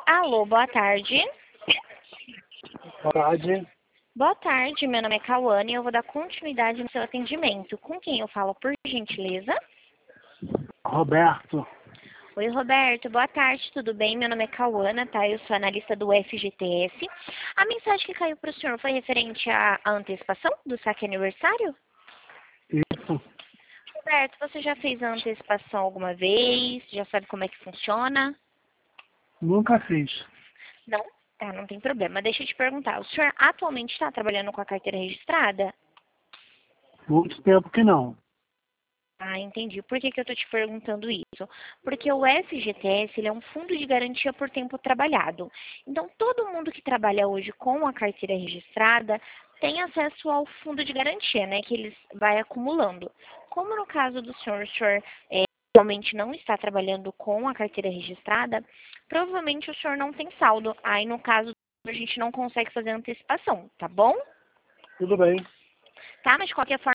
Alô, boa tarde. Boa tarde, Boa tarde, meu nome é Cauane e eu vou dar continuidade no seu atendimento. Com quem eu falo, por gentileza? Roberto. Oi, Roberto. Boa tarde, tudo bem? Meu nome é Cauana, tá? Eu sou analista do FGTS. A mensagem que caiu para o senhor foi referente à antecipação do saque aniversário? Isso, Roberto, você já fez a antecipação alguma vez? Já sabe como é que funciona? nunca fiz. Não? Tá, não tem problema. Deixa eu te perguntar, o senhor atualmente está trabalhando com a carteira registrada? Muito tempo que não. Ah, entendi. Por que que eu estou te perguntando isso? Porque o FGTS, ele é um fundo de garantia por tempo trabalhado. Então, todo mundo que trabalha hoje com a carteira registrada tem acesso ao fundo de garantia, né? Que eles vai acumulando. Como no caso do senhor, o senhor realmente não está trabalhando com a carteira registrada, provavelmente o senhor não tem saldo. Aí, no caso, a gente não consegue fazer antecipação, tá bom? Tudo bem. Tá? Mas de qualquer forma,